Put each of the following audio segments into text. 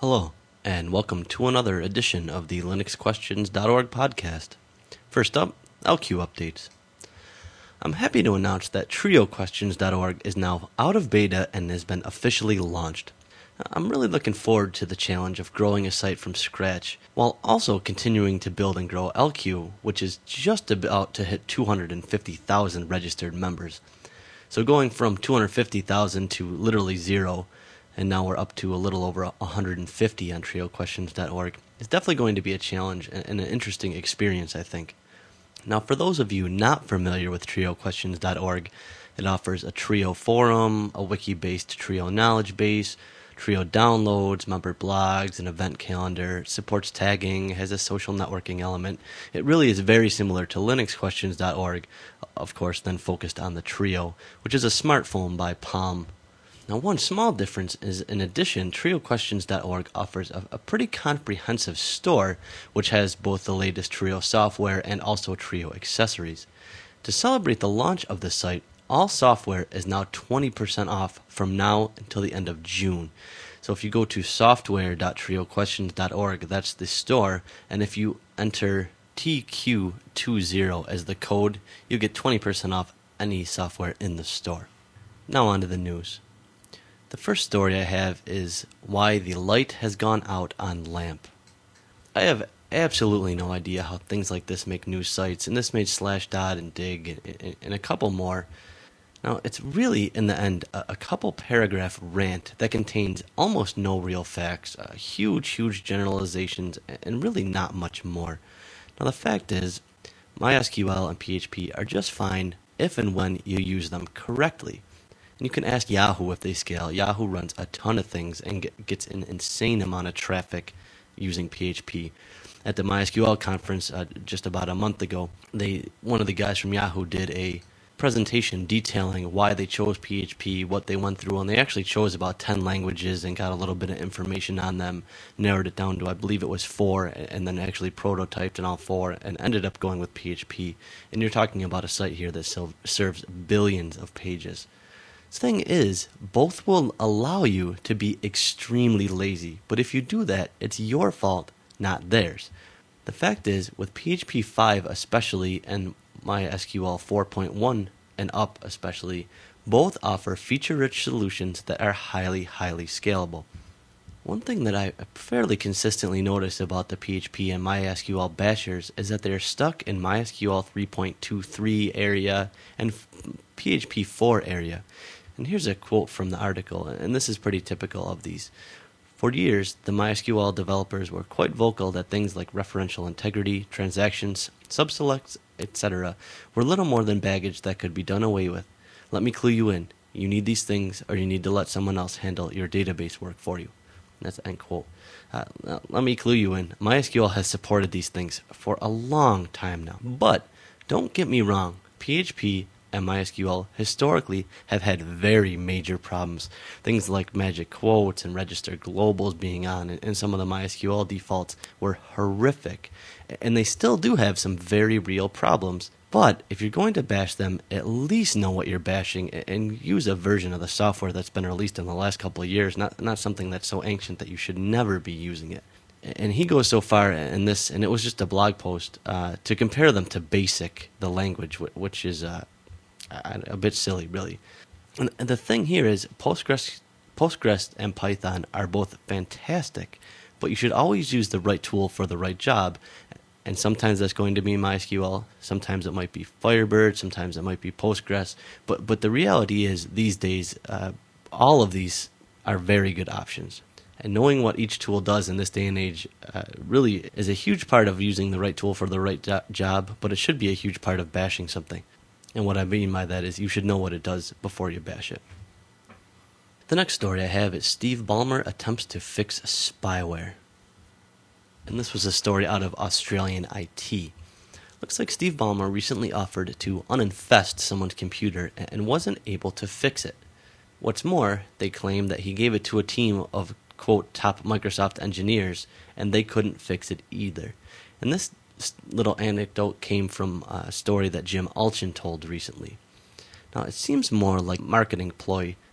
Hello, and welcome to another edition of the LinuxQuestions.org podcast. First up, LQ updates. I'm happy to announce that TrioQuestions.org is now out of beta and has been officially launched. I'm really looking forward to the challenge of growing a site from scratch, while also continuing to build and grow LQ, which is just about to hit 250,000 registered members. So going from 250,000 to literally zero, and now we're up to a little over 150 on TrioQuestions.org, is definitely going to be a challenge and an interesting experience, I think. Now, for those of you not familiar with TrioQuestions.org, it offers a Trio forum, a wiki-based Trio knowledge base, Trio downloads, member blogs, an event calendar, supports tagging, has a social networking element. It really is very similar to LinuxQuestions.org, of course, then focused on the Trio, which is a smartphone by Palm. Now, one small difference is, in addition, TrioQuestions.org offers a pretty comprehensive store, which has both the latest Trio software and also Trio accessories. To celebrate the launch of the site, all software is now 20% off from now until the end of June. So if you go to software.trioquestions.org, that's the store, and if you enter TQ20 as the code, you get 20% off any software in the store. Now on to the news. The first story I have is why the light has gone out on LAMP. I have absolutely no idea how things like this make news sites, and this made Slashdot and Dig and a couple more. Now, it's really, in the end, a couple paragraph rant that contains almost no real facts, huge generalizations, and really not much more. Now, the fact is, MySQL and PHP are just fine if and when you use them correctly. And you can ask Yahoo if they scale. Yahoo runs a ton of things and gets an insane amount of traffic using PHP. At the MySQL conference just about a month ago, one of the guys from Yahoo did a presentation detailing why they chose PHP, what they went through, and they actually chose about 10 languages and got a little bit of information on them, narrowed it down to, I believe it was 4, and then actually prototyped in all 4 and ended up going with PHP. And you're talking about a site here that serves billions of pages. The thing is, both will allow you to be extremely lazy, but if you do that, it's your fault, not theirs. The fact is, with PHP 5 especially, and MySQL 4.1 and up especially, both offer feature-rich solutions that are highly scalable. One thing that I fairly consistently notice about the PHP and MySQL bashers is that they're stuck in MySQL 3.23 area and PHP 4 area. And here's a quote from the article, and this is pretty typical of these. For years, the MySQL developers were quite vocal that things like referential integrity, transactions, subselects, etc. were little more than baggage that could be done away with. Let me clue you in. You need these things, or you need to let someone else handle your database work for you. That's end quote. Let me clue you in. MySQL has supported these things for a long time now. But don't get me wrong. PHP and MySQL historically have had very major problems. Things like magic quotes and register globals being on, and some of the MySQL defaults were horrific. And they still do have some very real problems. But if you're going to bash them, at least know what you're bashing and use a version of the software that's been released in the last couple of years, not something that's so ancient that you should never be using it. And he goes so far in this, and it was just a blog post, to compare them to BASIC, the language, which is a bit silly, really. And the thing here is Postgres and Python are both fantastic, but you should always use the right tool for the right job. And sometimes that's going to be MySQL, sometimes it might be Firebird, sometimes it might be Postgres. But the reality is, these days, all of these are very good options. And knowing what each tool does in this day and age really is a huge part of using the right tool for the right job, but it should be a huge part of bashing something. And what I mean by that is you should know what it does before you bash it. The next story I have is Steve Ballmer attempts to fix spyware. And this was a story out of Australian IT. Looks like Steve Ballmer recently offered to uninfest someone's computer and wasn't able to fix it. What's more, they claim that he gave it to a team of, quote, top Microsoft engineers, and they couldn't fix it either. And this little anecdote came from a story that Jim Allchin told recently. Now, it seems more like a marketing ploy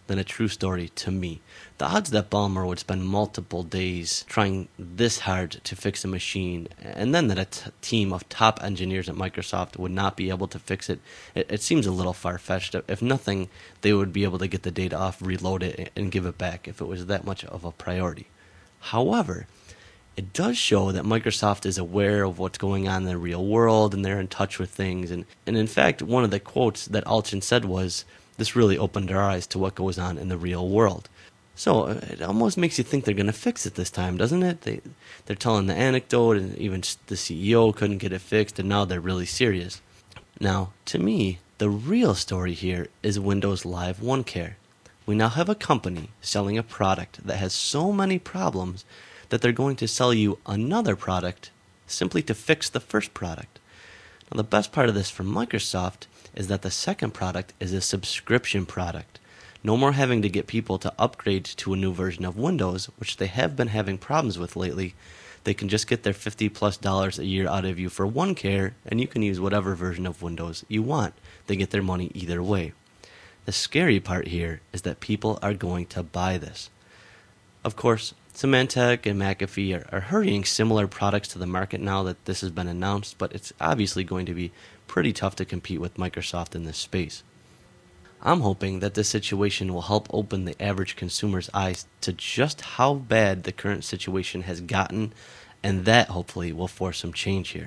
than a true story to me. The odds that Ballmer would spend multiple days trying this hard to fix a machine, and then that a team of top engineers at Microsoft would not be able to fix it, it seems a little far-fetched. If nothing, they would be able to get the data off, reload it, and give it back if it was that much of a priority. However, it does show that Microsoft is aware of what's going on in the real world, and they're in touch with things. And in fact, one of the quotes that Alchin said was, "This really opened our eyes to what goes on in the real world." So it almost makes you think they're going to fix it this time, doesn't it? They're telling the anecdote, and even the CEO couldn't get it fixed, and now they're really serious. Now, to me, the real story here is Windows Live OneCare. We now have a company selling a product that has so many problems that they're going to sell you another product simply to fix the first product. Now, the best part of this for Microsoft is that the second product is a subscription product. No more having to get people to upgrade to a new version of Windows, which they have been having problems with lately. They can just get their $50+ a year out of you for OneCare, and you can use whatever version of Windows you want. They get their money either way. The scary part here is that people are going to buy this. Of course, Symantec and McAfee are hurrying similar products to the market now that this has been announced, but it's obviously going to be pretty tough to compete with Microsoft in this space. I'm hoping that this situation will help open the average consumer's eyes to just how bad the current situation has gotten, and that hopefully will force some change here.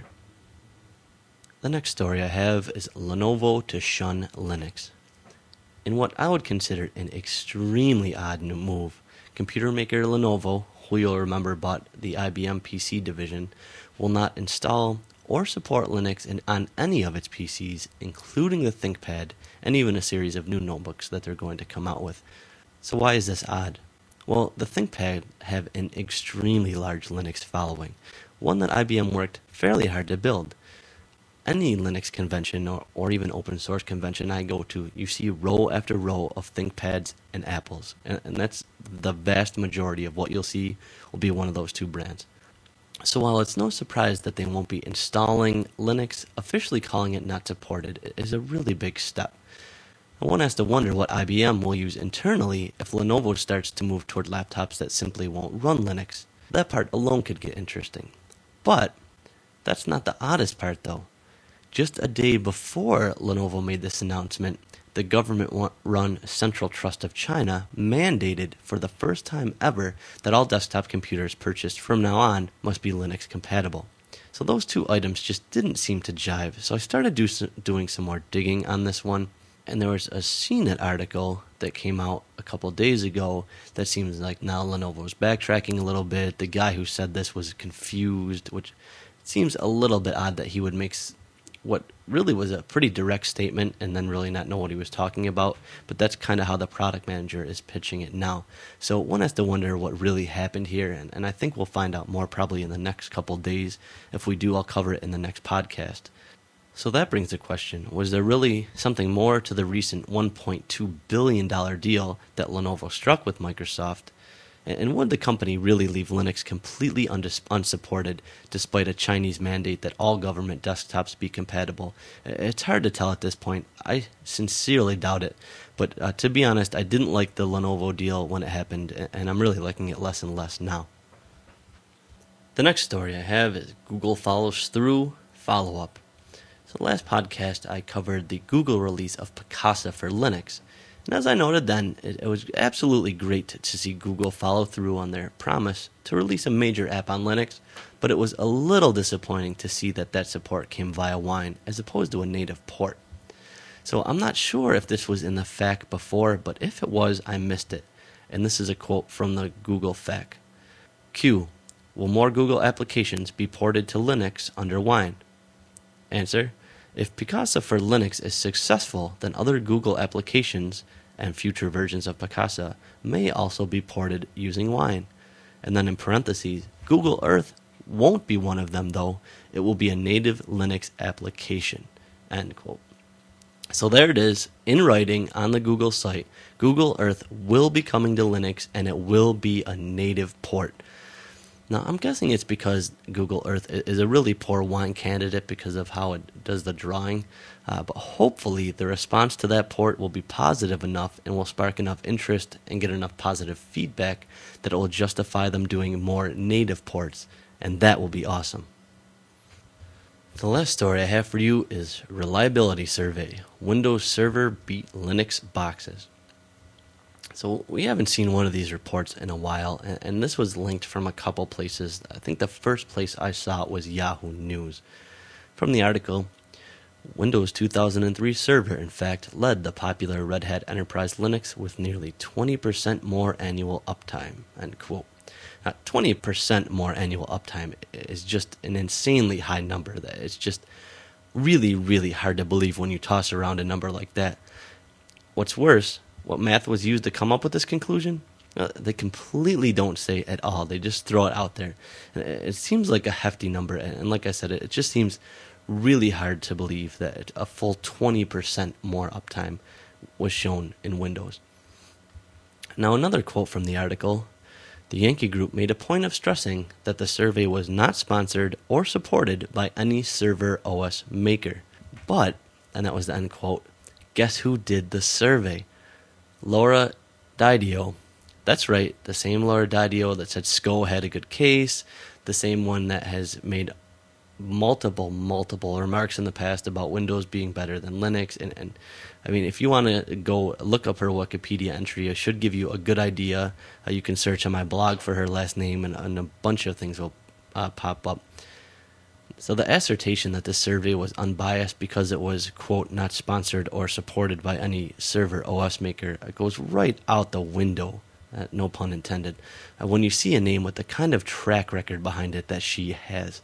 The next story I have is Lenovo to shun Linux. In what I would consider an extremely odd new move, computer maker Lenovo, who you'll remember bought the IBM PC division, will not install or support Linux on any of its PCs, including the ThinkPad and even a series of new notebooks that they're going to come out with. So why is this odd? Well, the ThinkPad have an extremely large Linux following, one that IBM worked fairly hard to build. Any Linux convention or even open source convention I go to, you see row after row of ThinkPads and Apples, and that's the vast majority of what you'll see will be one of those two brands. So while it's no surprise that they won't be installing Linux, officially calling it not supported is a really big step. And one has to wonder what IBM will use internally if Lenovo starts to move toward laptops that simply won't run Linux. That part alone could get interesting. But that's not the oddest part though. Just a day before Lenovo made this announcement, the government-run Central Trust of China mandated for the first time ever that all desktop computers purchased from now on must be Linux compatible. So those two items just didn't seem to jive, so I started doing some more digging on this one, and there was a CNET article that came out a couple days ago that seems like now Lenovo's backtracking a little bit. The guy who said this was confused, which seems a little bit odd that he would make what really was a pretty direct statement and then really not know what he was talking about, but that's kind of how the product manager is pitching it now. So one has to wonder what really happened here, and I think we'll find out more probably in the next couple days. If we do, I'll cover it in the next podcast. So that brings the question, was there really something more to the recent $1.2 billion deal that Lenovo struck with Microsoft? And would the company really leave Linux completely unsupported despite a Chinese mandate that all government desktops be compatible? It's hard to tell at this point. I sincerely doubt it. But to be honest, I didn't like the Lenovo deal when it happened, and I'm really liking it less and less now. The next story I have is Google follows through, follow-up. So last podcast I covered the Google release of Picasa for Linux. And as I noted then, it was absolutely great to see Google follow through on their promise to release a major app on Linux, but it was a little disappointing to see that support came via Wine as opposed to a native port. So I'm not sure if this was in the FAQ before, but if it was, I missed it. And this is a quote from the Google FAQ. Q. Will more Google applications be ported to Linux under Wine? Answer. If Picasa for Linux is successful, then other Google applications and future versions of Picasa may also be ported using Wine. And then in parentheses, Google Earth won't be one of them though. It will be a native Linux application. End quote. So there it is, in writing on the Google site. Google Earth will be coming to Linux and it will be a native port. Now, I'm guessing it's because Google Earth is a really poor wine candidate because of how it does the drawing, but hopefully the response to that port will be positive enough and will spark enough interest and get enough positive feedback that it will justify them doing more native ports, and that will be awesome. The last story I have for you is Reliability Survey. Windows Server beat Linux boxes. So we haven't seen one of these reports in a while, and this was linked from a couple places. I think the first place I saw it was Yahoo News. From the article, Windows 2003 Server, in fact, led the popular Red Hat Enterprise Linux with nearly 20% more annual uptime, end quote. Now, 20% more annual uptime is just an insanely high number. It's just really, really hard to believe when you toss around a number like that. What's worse, what math was used to come up with this conclusion? They completely don't say at all. They just throw it out there. It seems like a hefty number, and like I said, it just seems really hard to believe that a full 20% more uptime was shown in Windows. Now, another quote from the article, the Yankee Group made a point of stressing that the survey was not sponsored or supported by any server OS maker. But, and that was the end quote, guess who did the survey? Laura Didio. That's right, the same Laura Didio that said SCO had a good case, the same one that has made multiple remarks in the past about Windows being better than Linux. And I mean, if you want to go look up her Wikipedia entry, it should give you a good idea. You can search on my blog for her last name, and a bunch of things will pop up. So the assertion that this survey was unbiased because it was, quote, not sponsored or supported by any server OS maker goes right out the window, no pun intended, when you see a name with the kind of track record behind it that she has.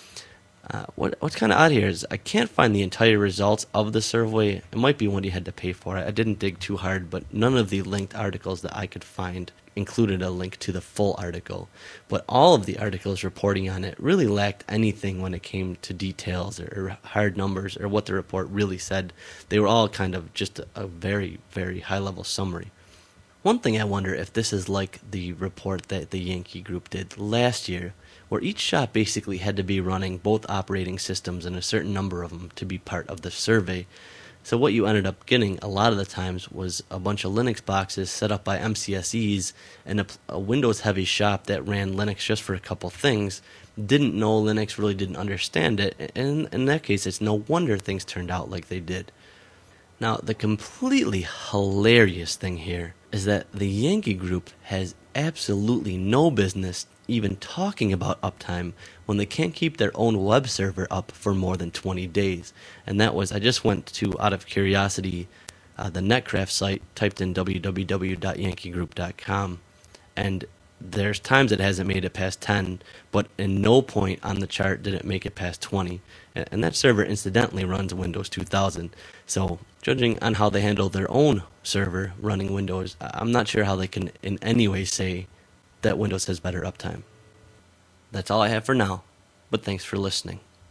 What's kind of odd here is I can't find the entire results of the survey. It might be one you had to pay for. I didn't dig too hard, but none of the linked articles that I could find included a link to the full article. But all of the articles reporting on it really lacked anything when it came to details or hard numbers or what the report really said. They were all kind of just a very, very high-level summary. One thing I wonder if this is like the report that the Yankee Group did last year, where each shop basically had to be running both operating systems and a certain number of them to be part of the survey. So what you ended up getting a lot of the times was a bunch of Linux boxes set up by MCSEs, and a Windows-heavy shop that ran Linux just for a couple things didn't know Linux, really didn't understand it, and in that case it's no wonder things turned out like they did. Now, the completely hilarious thing here is that the Yankee Group has absolutely no business even talking about uptime when they can't keep their own web server up for more than 20 days. And that was, I just went to, out of curiosity, the Netcraft site, typed in www.yankeegroup.com, and there's times it hasn't made it past 10, but in no point on the chart did it make it past 20. And that server incidentally runs Windows 2000. So judging on how they handle their own server running Windows, I'm not sure how they can in any way say that Windows has better uptime. That's all I have for now, but thanks for listening.